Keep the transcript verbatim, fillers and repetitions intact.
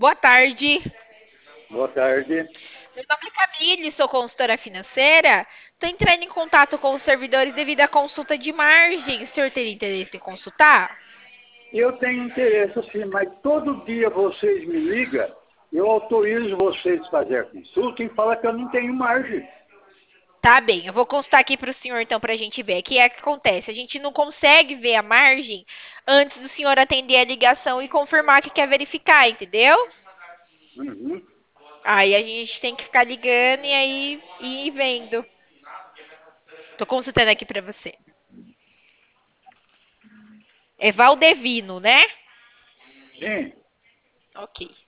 Boa tarde. Boa tarde. Meu nome é Camille, sou consultora financeira. Estou entrando em contato com os servidores devido à consulta de margem. O senhor teria interesse em consultar? Eu tenho interesse sim, mas todo dia vocês me ligam, eu autorizo vocês a fazer a consulta e fala que eu não tenho margem. Tá bem, eu vou consultar aqui para o senhor então para a gente ver. O que é que acontece? A gente não consegue ver a margem antes do senhor atender a ligação e confirmar que quer verificar, entendeu? Uhum. Aí a gente tem que ficar ligando e aí ir vendo. Tô consultando aqui para você. É Valdevino, né? Sim, Ok.